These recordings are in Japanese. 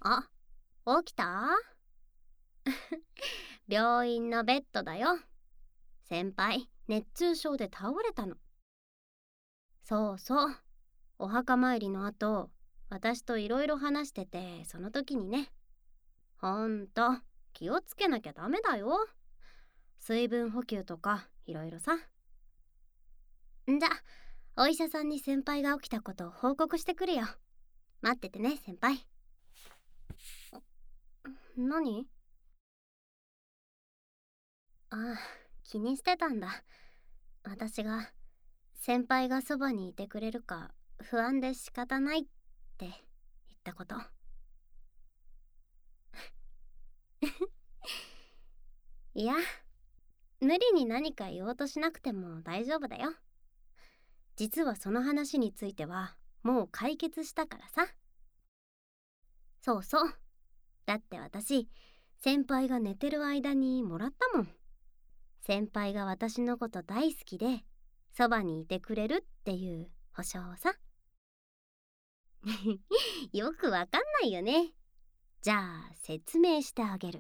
あ、起きた？病院のベッドだよ。先輩、熱中症で倒れたの。そうそう。お墓参りの後、私といろいろ話してて、その時にね。ほんと、気をつけなきゃダメだよ。水分補給とか、いろいろさ。んじゃ、お医者さんに先輩が起きたことを報告してくるよ。待っててね、先輩。何？ああ、気にしてたんだ。私が先輩がそばにいてくれるか不安で仕方ないって言ったこと。いや、無理に何か言おうとしなくても大丈夫だよ。実はその話についてはもう解決したからさ。そうそう。だって私、先輩が寝てる間にもらったもん。先輩が私のこと大好きでそばにいてくれるっていう保証をさ。よくわかんないよね。じゃあ説明してあげる。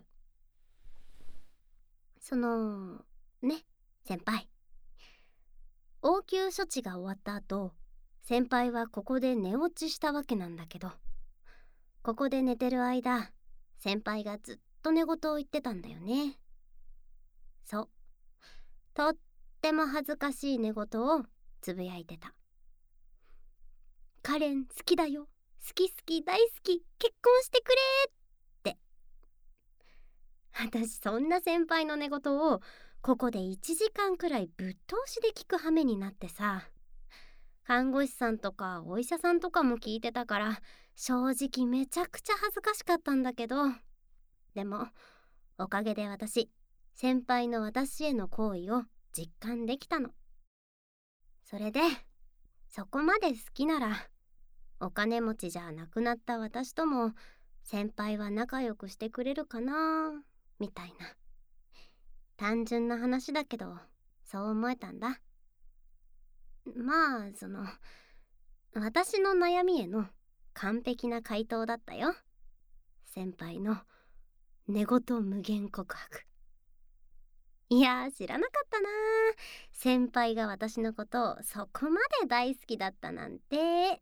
ね、先輩。応急処置が終わった後、先輩はここで寝落ちしたわけなんだけど、ここで寝てる間、先輩がずっと寝言を言ってたんだよね。そう。とっても恥ずかしい寝言をつぶやいてた。カレン好きだよ。好き好き大好き。結婚してくれって。私そんな先輩の寝言をここで1時間くらいぶっ通しで聞く羽目になってさ。看護師さんとかお医者さんとかも聞いてたから正直めちゃくちゃ恥ずかしかったんだけど、でもおかげで先輩の私への好意を実感できたの。それでそこまで好きならお金持ちじゃなくなった私とも先輩は仲良くしてくれるかなみたいな、単純な話だけどそう思えたんだ。まあ私の悩みへの完璧な回答だったよ。先輩の寝言無限告白。いやー、知らなかったな。先輩が私のことをそこまで大好きだったなんて。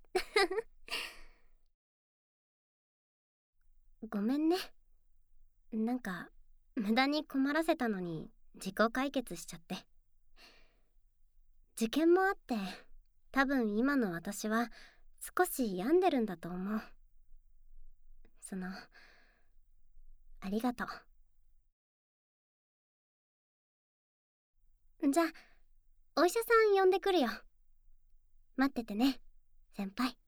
ごめんね。なんか無駄に困らせたのに自己解決しちゃって。受験もあって多分今の私は少し病んでるんだと思う。ありがとう。じゃあお医者さん呼んでくるよ。待っててね、先輩。